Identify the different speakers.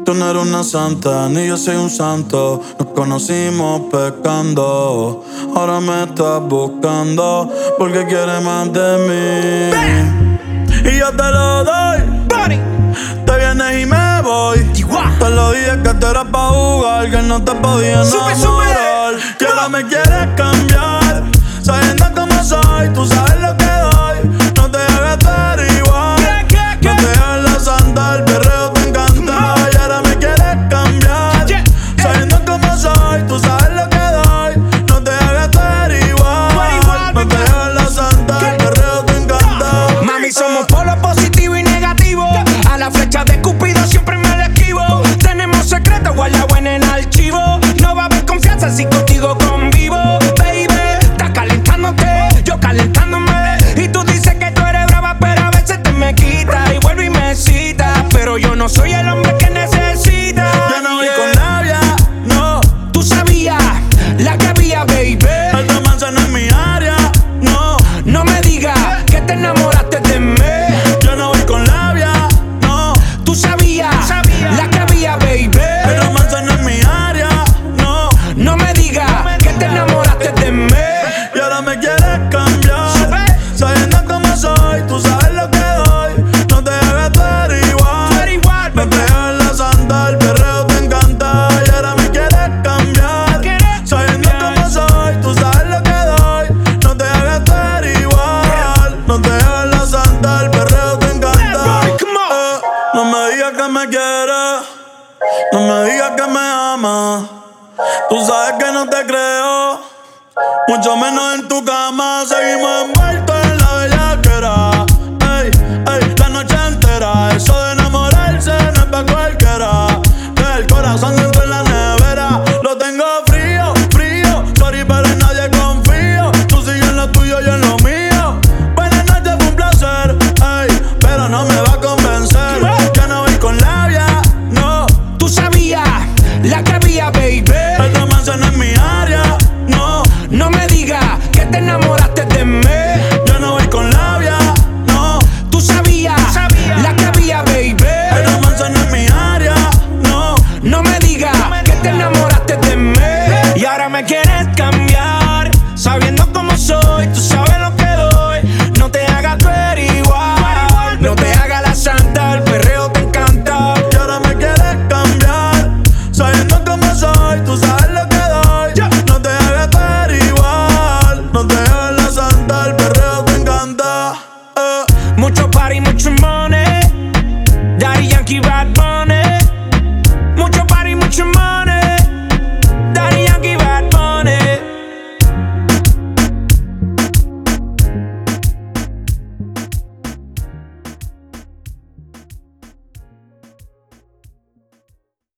Speaker 1: Tú no eres una santa, ni yo soy un santo. Nos conocimos pecando. Ahora me estás buscando porque quieres más de mí. Y yo te lo doy. Te vienes y me voy. Te lo dije que tú eras pa' jugar, que no te podía enamorar. Que ahora me quieres cambiar, sabiendo cómo soy. Tú sabes lo que doy. No te hagas estar igual. No te hagas la santa, el perreo te encanta. Y ahora me quieres cambiar, sabiendo cómo soy. Tú sabes lo que doy. No te hagas estar igual. No te hagas la santa, el perreo te encanta.
Speaker 2: Mami, somos polos positivo y negativo. A la flecha de Cupido siempre me la esquivo. Tenemos secretos guardados en el archivo. No va a haber confianza si contigo convivo. Baby, estás calentándote, yo calentándome. Y tú dices que tú eres brava, pero a veces te me quitas y vuelve y me cita. Pero yo no soy el hombre que necesita.
Speaker 1: Yo no voy con labia, no.
Speaker 2: Tú sabías la que había, baby.
Speaker 1: El romance no es mi área, no.
Speaker 2: No me digas que te enamoraste de mí.
Speaker 1: Yo no voy con labia, no.
Speaker 2: Tú sabías la que había, baby.
Speaker 1: El romance no es mi área, no.
Speaker 2: No me digas que te enamoraste de mí.
Speaker 1: Y ahora me quieres cambiar, sabiendo cómo soy. Tú sabes lo que doy. No te hagas estar igual. No te hagas la santa, el perreo te encanta. Y ahora me quieres cambiar, sabiendo cómo soy. Tú sabes lo que doy. No te hagas estar igual. No te hagas la santa, el perreo te encanta. No me digas que me quieres, no me digas que me amas. Tú sabes que no te creo, mucho menos en tu cama. Seguimos envueltos en la bellaquera. Ey, ey, la noche entera. Eso de enamorarse no es pa' cualquiera. El corazón dentro de la nevera. Lo tengo frío, frío. Sorry, pero en nadie confío. Tú sigues en lo tuyo, yo en lo mío. Buenas noches, fue un placer. Ey, pero no me va a convencer. Yo no voy con labia, no.
Speaker 2: Tú sabías la que había, baby.
Speaker 1: El romance no es mi área, no.
Speaker 2: No me digas que te enamoraste de mí.
Speaker 1: Yo no voy con labia, no.
Speaker 2: Tú sabías la que había, baby.
Speaker 1: El romance no es mi área, no.
Speaker 2: No me digas que te enamoraste de mí. Y ahora me quieres cambiar, sabiendo cómo soy. Tú sabes lo que doy. No te hagas ver igual. No te hagas la santa, el perreo te encanta.
Speaker 1: Y ahora me quieres cambiar, sabiendo cómo soy. Tú sabes lo que doy. No te hagas estar igual. No te hagas la santa, el perreo te encanta.
Speaker 2: Mucho party, mucho money.